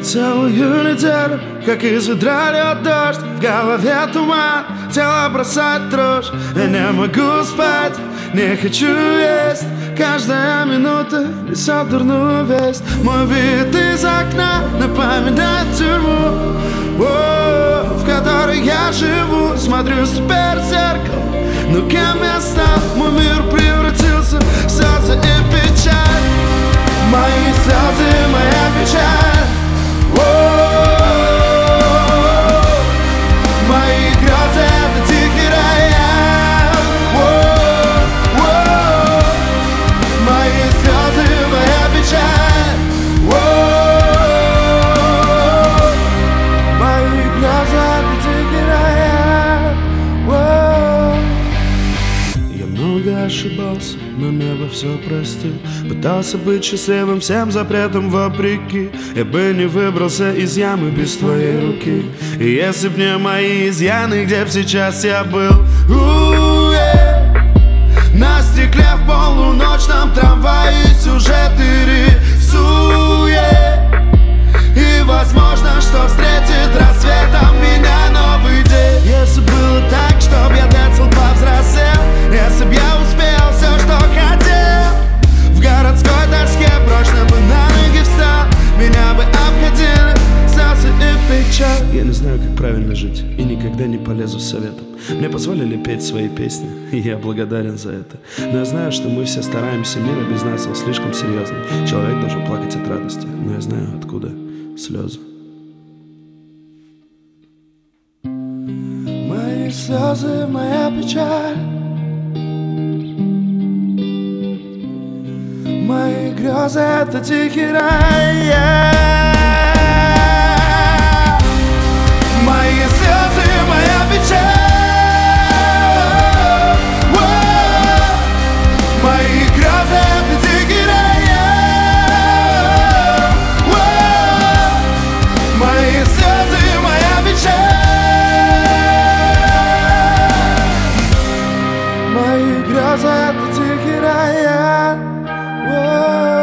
целую неделю, как из ведра льет дождь, в голове туман, тело бросает дрожь. Я не могу спать, не хочу есть, каждая минута несет дурную весть. Мой вид из окна напоминает тюрьму, в которой я живу. Смотрю теперь в зеркало, но кем я стал? Мой мир превратился в слезы и печаль. Мои слезы, моя печаль. Мои грезы — это дикий рояль. Мои слезы, моя печаль. Мои грезы — это дикий рояль. Я много ошибался, но небо все простит. Пытался быть счастливым всем запретам вопреки. Я бы не выбрался из ямы без твоей руки. И если б не мои изъяны, где б сейчас я был? На стекле в полуночном трамвае сюжеты рисует. И возможно, что встретит рассветом меня новый день. Если было так, чтоб я децл повзрослел, если б я успел все, что хотел, в городской тоске прочно бы на ноги встал, меня бы обходили слезы и печаль. Я не знаю, как правильно жить, и никогда не полезу с советом. Мне позволили петь свои песни, и я благодарен за это. Но я знаю, что мы все стараемся, мир без нас он слишком серьезный. Человек должен плакать от радости, но я знаю, откуда слезы. Мои слезы, моя печаль. Мои грезы — это тихий рай. Мои слезы, моя печаль. Мои грезы — это дикий рай. Мои слезы, моя печаль. Мои грезы — это тихий рай.